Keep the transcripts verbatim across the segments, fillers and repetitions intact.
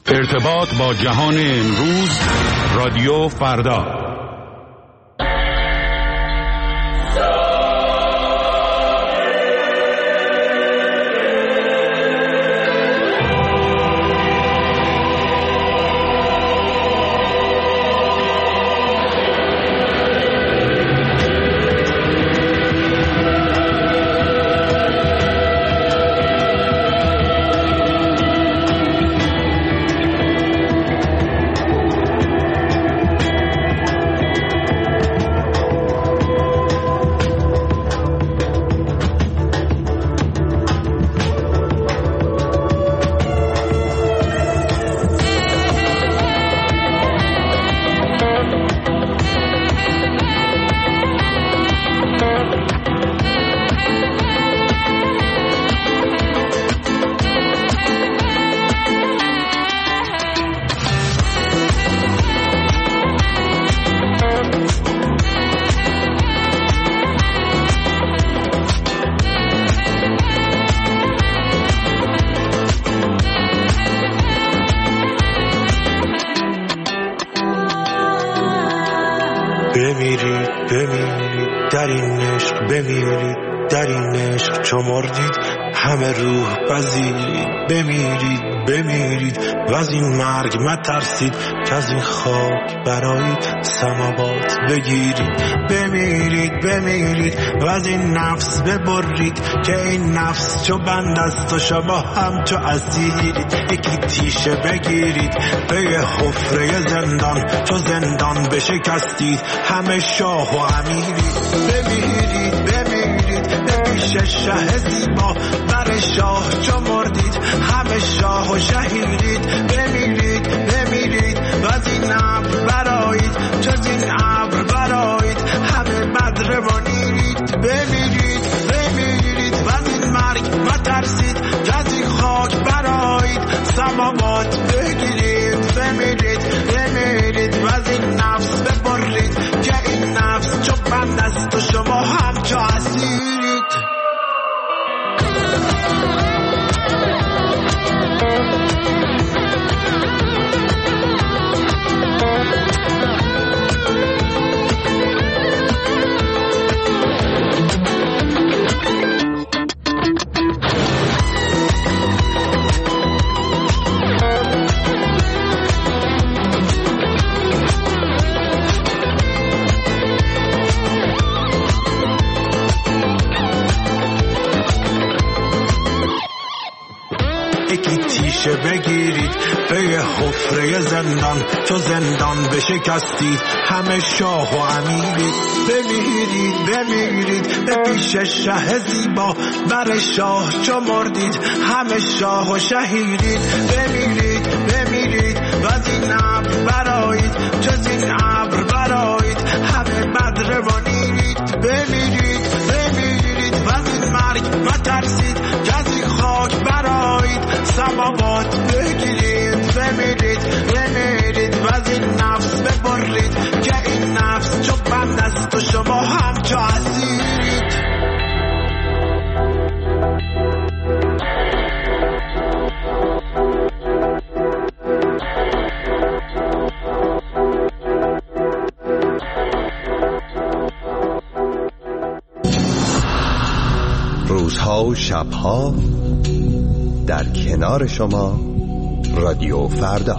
ارتباط با جهان امروز، رادیو فردا. بمیرید بمیرید در این عشق، بمیرید در این عشق چو مردید همه روح پذیرید. بمیرید بمیرید و از این مرگ مترسید که از این خاک برایید سماوات بگیرید. بمیرید بمیرید و از این نفس ببرید که این نفس چو بند است و شما هم چو اسیرید. یکی تیشه بگیرید به یه حفره زندان، چو زندان بشکستید همه شاه و امیرید. بمیرید بمیرید به پیش شه زیبا، بر شاه چو مردید همه شاه و شهیدید. بمیرید بمیرید و از این ابر برایید، چو از این ابر برایید همه بدر و نیرید. بمیرید بمیرید و از این مرگ مترسید که از این خاک برایید سماوات بگیرید. بمیرید بمیرید و از این نفس ببرید که این نفس چو بند است و شما هم چو اسیرید. بگیرید به یه حفره زندان، چو زندان بشکستید همه شاه و امیرید. بمیرید بمیرید به پیش شه زیبا، بر شاه چو مردید همه شاه و شهیدید. بمیرید بمیرید و از این ابر برایید، چو از این ابر برایید همه بدر و نیرید. بمیرید بمیرید و از این مرگ مترسید که از این خاک برایید سماوات بگیرید. بمیرید بمیرید و از این نفس ببرید که این نفس چو بند است و شما هم چو اسیرید. روزها و شبها در کنار شما، رادیو فردا.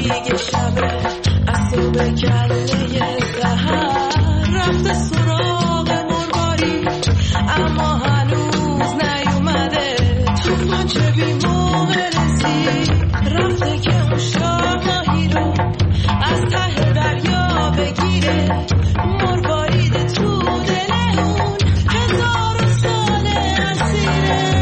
دیگه شبه اصل به گله سهر رفته سراغ مرواری اما هنوز نیومده توفان چه بی موقع رسید رفته که اون شاهی رو از ته دریا بگیره مروارید تو دل اون هزار سال اسیره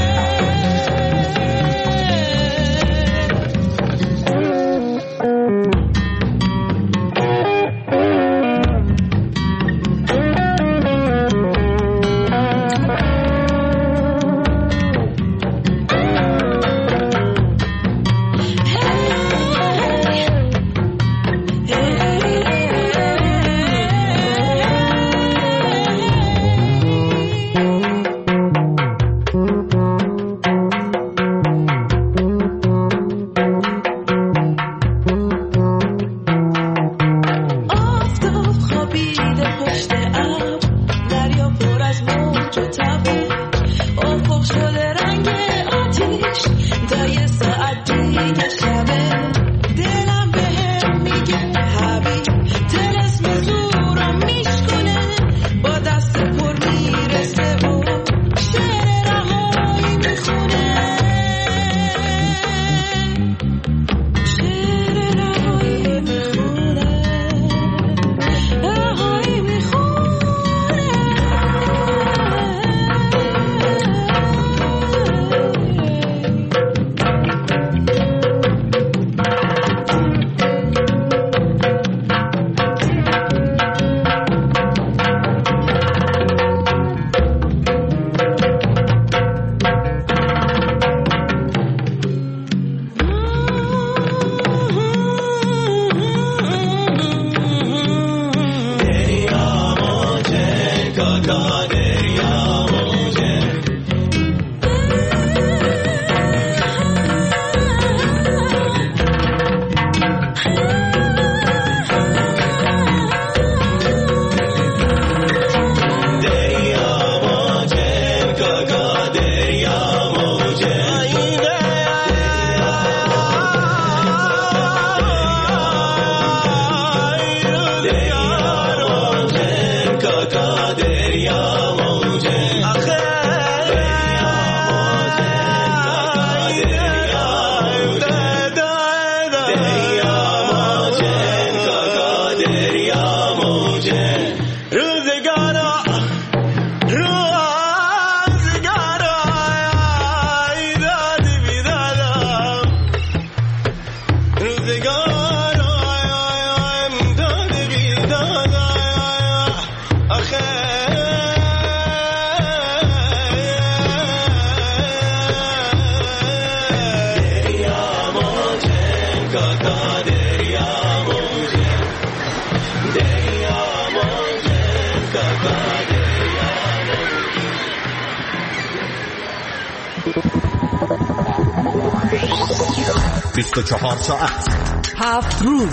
بیست و چهار ساعت، هفت روز،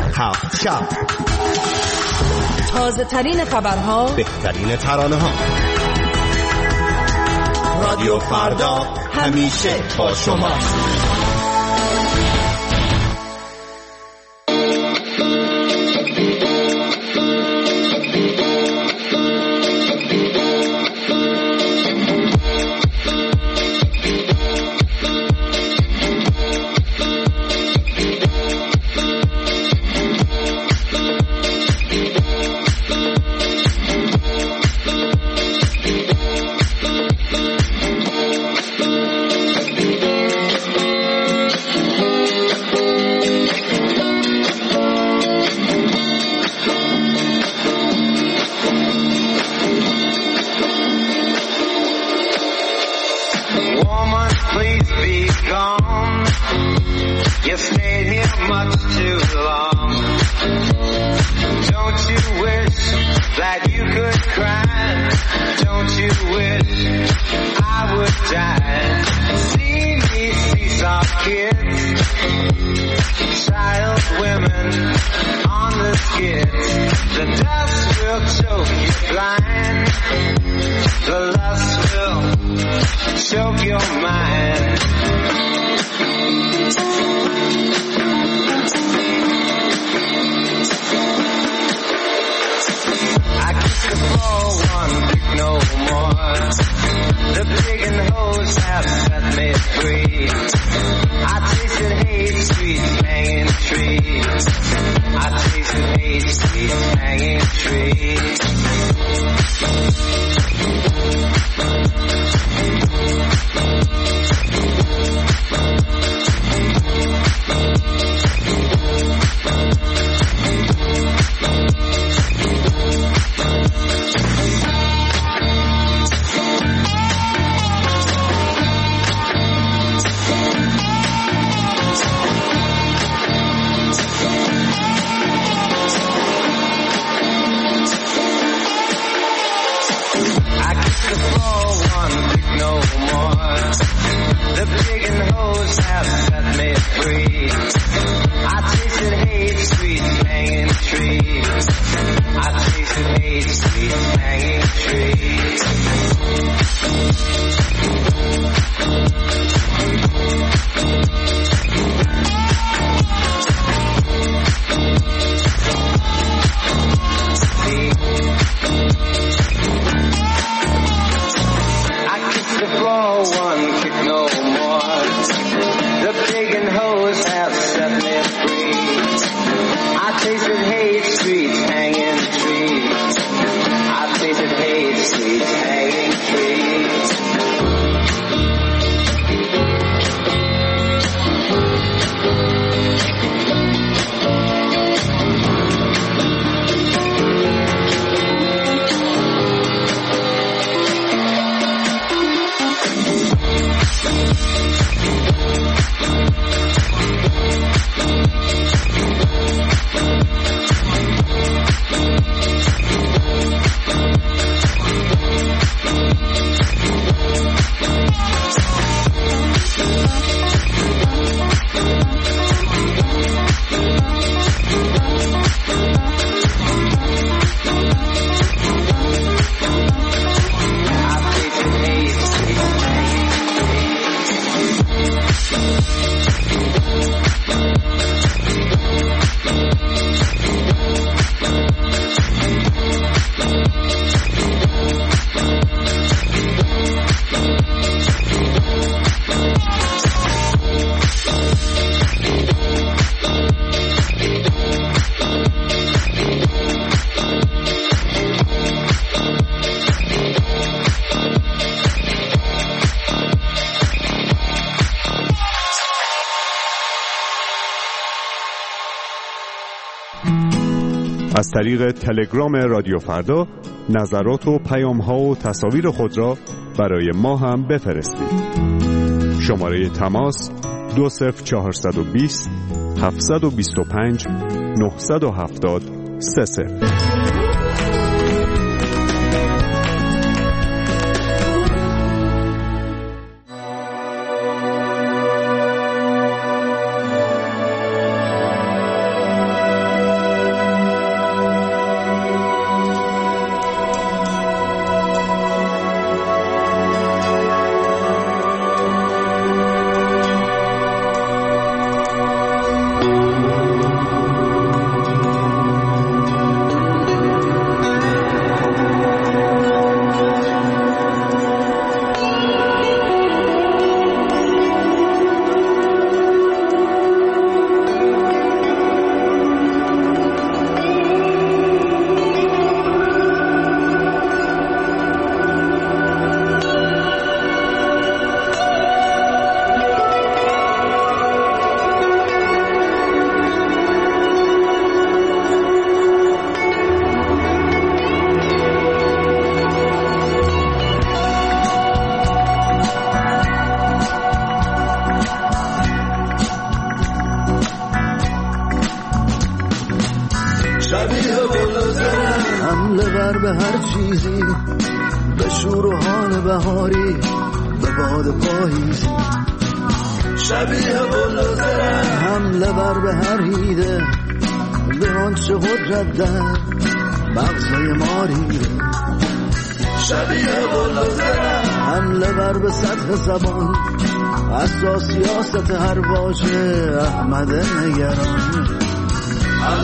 هفت شب، تازه ترین خبرها، بهترین ترانه ها. رادیو فردا همیشه با شما. hoes have set me free. I tasted hate, sweet hanging trees. I tasted hate, sweet hanging trees. از طریق تلگرام رادیو فردا نظرات و پیام‌ها و تصاویر خود را برای ما هم بفرستید. شماره تماس دو صفر چهارصد و بیست هفتصد و بیست و پنج نهصد و هفتاد سه صفر. حمله ور به هر چیزی، به شور و حال بهاری، به باد پاییزی. شبیه بلوزرم حمله ور به هر هیده، به آنچه قدرت در مغزای ما ریده. شبیه بلوزرم حمله ور به سطح زبان، اساس سیاست هر واژه احمد نگران. حمله ور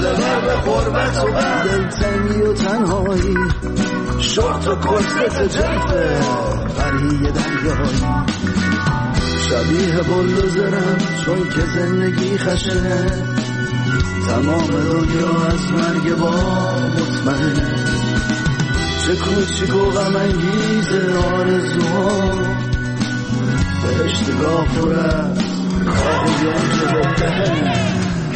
به غربت و دلتنگی و تنهایی، شورت و کرست جلفه قریه دریایی. شبیه بلدوزرم چون که زندگی خشنه، تمام دنیا از مرگ با مطمئنه. چه کوچیک و غم انگیز آرزوها، بهشتگاه پر از کار یانجه و بهنه.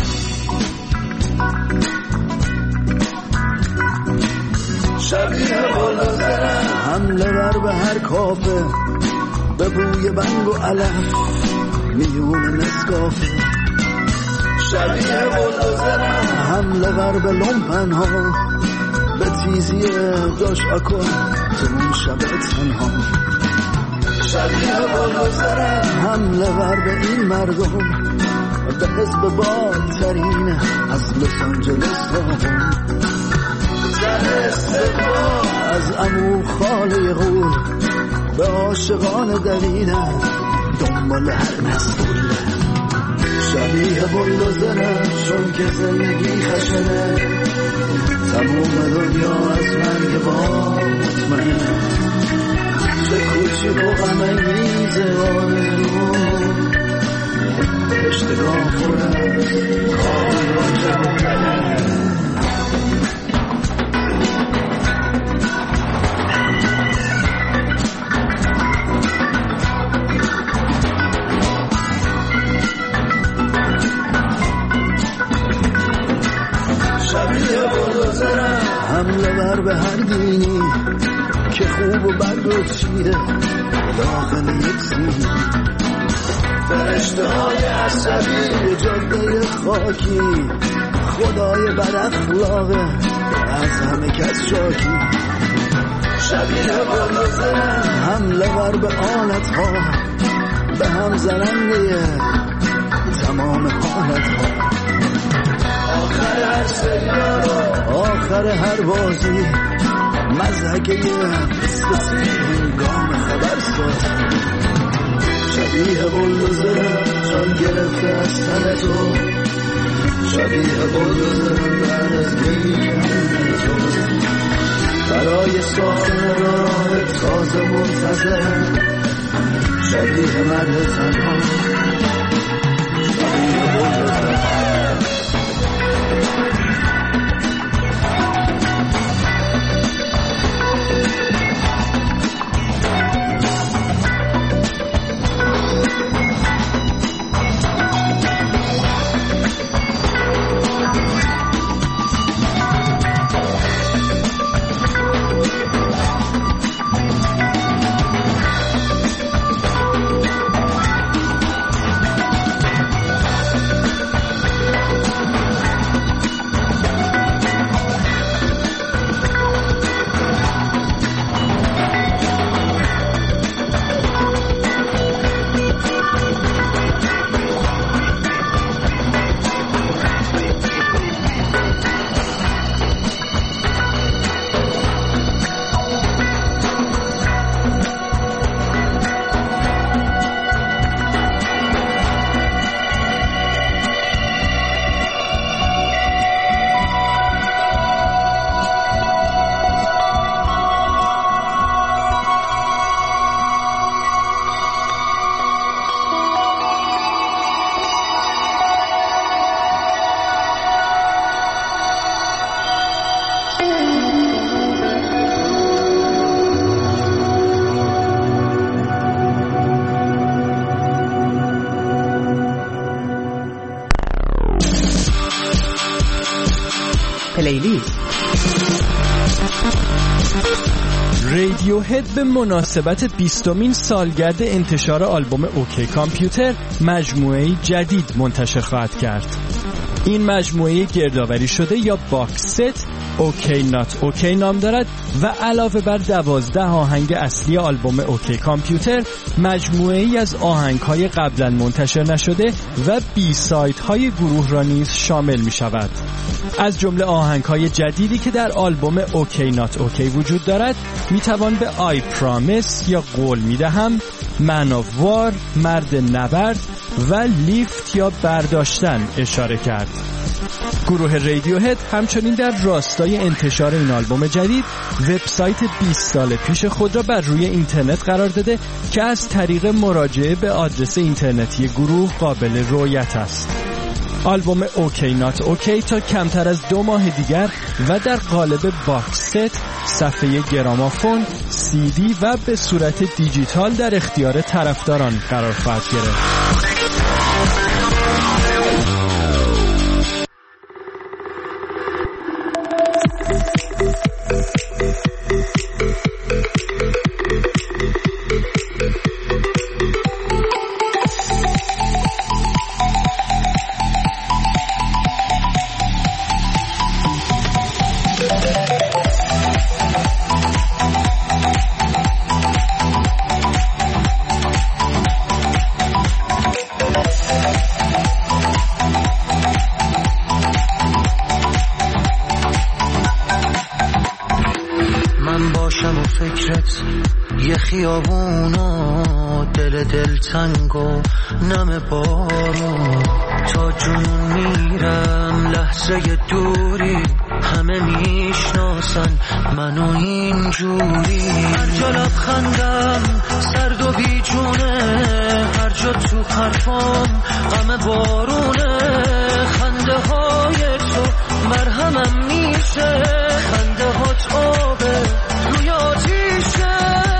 شبیه بلدوزرم حمله بر به هر کافه، به بوی بنگ و علف میون نسکافه. شبیه بلدوزرم حمله بر به لومپن ها، به تیزی داش اکن تو اون شب تنها. شبیه بلدوزرم حمله بر به این مردم، به حزب بالترین از لس آنجلس ها. زن استقبال از عمو خاله غول، به عاشقان دویدن دنبال هر مسئول. شبیه بلدوزرم چون که زندگی خشنه، تموم دنیا از مرگ با مطمئنه. چه کوچیک و غم انگیز آرزو، اشتگاه پر از کار یانجه و بهنه. حمله بر به هر دینی که خوب و برگ و چیره داخل یک سینی. فرشته های عصبی جاده خاکی، خدای بد اخلاقه از همه کس شاکی. شبیه بلدوزرم حمله بر به آلت ها، به هم زننده تمام حالت ها. آخر هر سریال، آخر هر بازی، مزهکه قصصی هنگام خبر ساز. شبیه بلدوزرم جان گرفته از تن تو، شبیه بلدوزرم بعد از گریه تو، برای ساختن راه تازه منتظرم. شبیه مرد تنها، شبیه بلدوزرم. پلیلیست. رادیوهد به مناسبت بیستمین سالگرد انتشار آلبوم اوکی کامپیوتر مجموعه‌ای جدید منتشر خواهد کرد. این مجموعه گردآوری شده یا باکس ست اوکی نات اوکی نام دارد و علاوه بر دوازده آهنگ اصلی آلبوم اوکی کامپیوتر، مجموعه‌ای از آهنگ‌های قبلا منتشر نشده و بی سایدهای گروه را نیز شامل می شود. از جمله آهنگ‌های جدیدی که در آلبوم اوکی نات اوکی وجود دارد می توان به آی پرامیس یا قول می دهم، من آف وار، مرد نبرد و لیفت یا برداشتن اشاره کرد. گروه رادیوهد همچنین در راستای انتشار این آلبوم جدید وبسایت بیست سال پیش خود را بر روی اینترنت قرار داده که از طریق مراجعه به آدرس اینترنتی گروه قابل رؤیت است. آلبوم اوکی نات اوکی تا کمتر از دو ماه دیگر و در قالب باکس ست، صفحه گرامافون، سی دی و به صورت دیجیتال در اختیار طرفداران قرار خواهد گرفت. یه خیابونا دل دل تنگ و نم بارون تا جنون میرم لحظه دوری همه میشناسن منو اینجوری هر جا لبخندم سرد و بیجونه هر جا تو حرفام غم بارونه خنده های تو مرهمم میشه خنده هات آبه روی آتیشه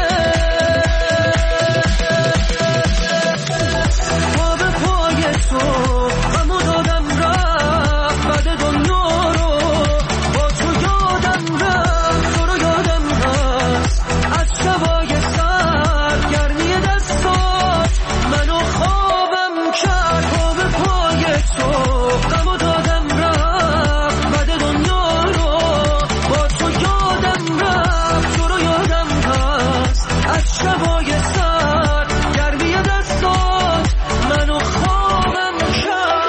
پا به پای تو غمو دادم رفت بعد دنیا رو با تو یادم رفت تو رو یادم هست از شبای سر گرمی دستات منو خوابم کرد پا به پای تو غمو دادم رفت بعد دنیا رو با تو یادم رفت تو رو یادم هست از شبای سر گرمی دستات منو خوابم کرد.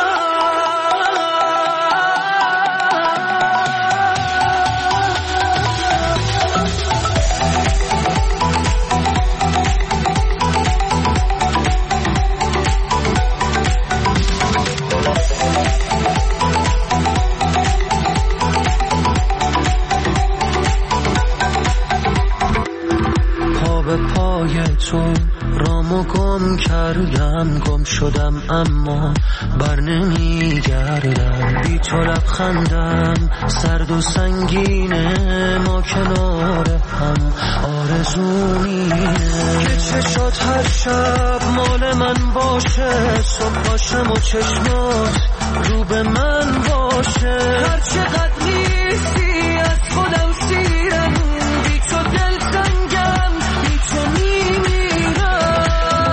پا به پای تو رامو گم کردم گم شدم اما بر نمیگردم بی تو لبخندم سرد و سنگینه ما کنار هم آرزومینه که چشات هر شب مال من باشه صبح باشم و چشمات رو به من باشه هر چقدر نیستی از خودم سیرم بی تو دل سنگم بی تو میمیرم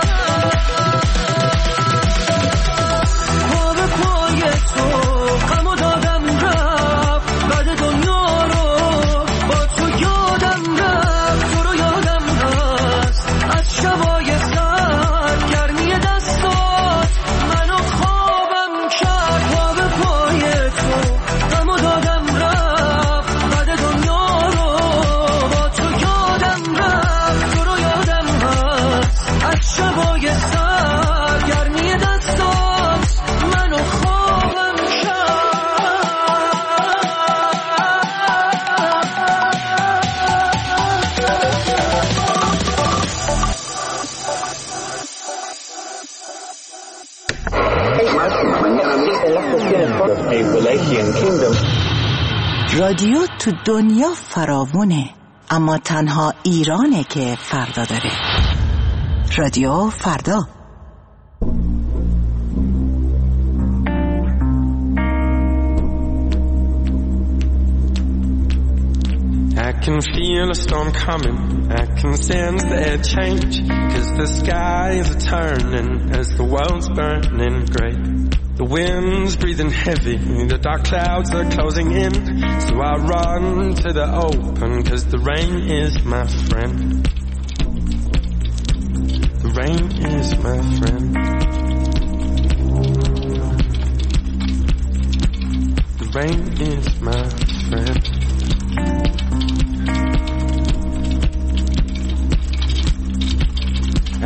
پا به پای تو غمو دادم رفت بعد دنیا رو با تو یادم رفت تو رو یادم هست از شبای سر گرمی دستات منو خوابم کرد پا به پای تو غمو دادم رفت بعد دنیا رو با تو یادم رفت تو رو یادم هست از شبای سر گرمی دستات منو خوابم کرد. رادیو تو دنیا فراوونه، اما تنها ایرانه که فردا داره. رادیو فردا. I can feel a storm coming, I can sense the air change, 'cause the skies are turning as the world's burning grey. The wind's breathing heavy, the dark clouds are closing in, so I run to the open, 'cause the rain is my friend. The rain is my friend. The rain is my friend.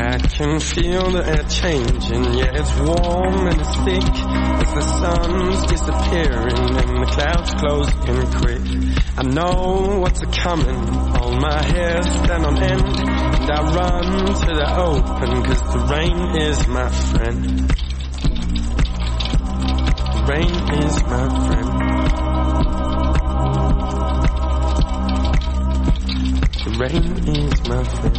I can feel the air changing, yeah, it's warm and it's thick as the sun's disappearing and the clouds closing quick. I know what's a-coming, all my hair stand on end, and I run to the open, cause the rain is my friend. The rain is my friend. The rain is my friend.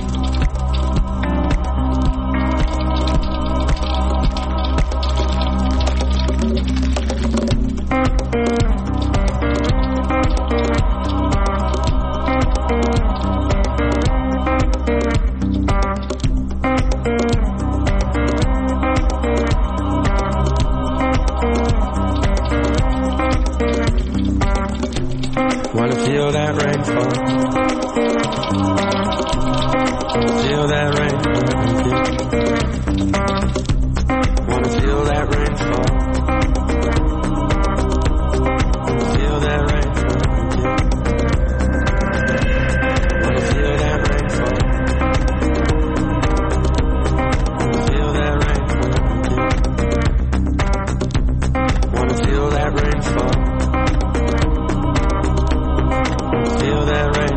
Wanna feel that rainfall. Feel that rain. Wanna feel that rainfall. Feel that rainfall. Wanna feel that rainfall. Feel that rainfall. Wanna feel that rainfall. Feel that rain.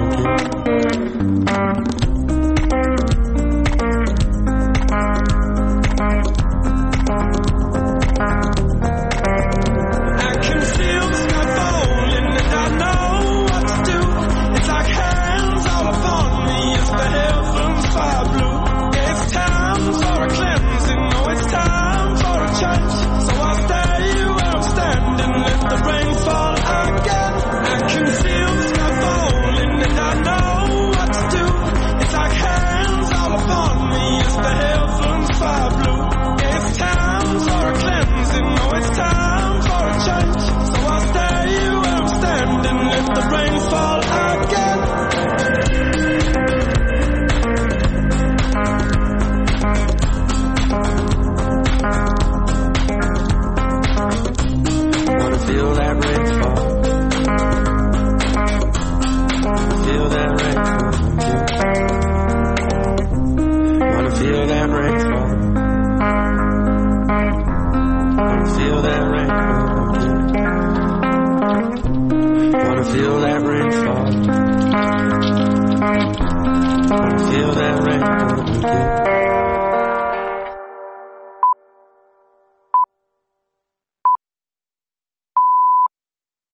I can feel the sky falling and I know what to do. It's like hands all upon me as the heavens fire blue. Yeah, it's time for a cleansing. Oh, it's time for a change. So I'll stay where I'm standing. Let the rain fall again. I can feel the sky falling and I know what to do. It's like hands all upon me as the heavens fire blue. Yeah, it's time for a cleansing. Oh, it's time for a change. So I'll stay where I'm standing. Let the rain fall again. Wanna feel that rainfall. Feel that rainfall. Wanna feel that rainfall. Wanna feel that rainfall. Wanna feel that rainfall. Wanna feel that rainfall.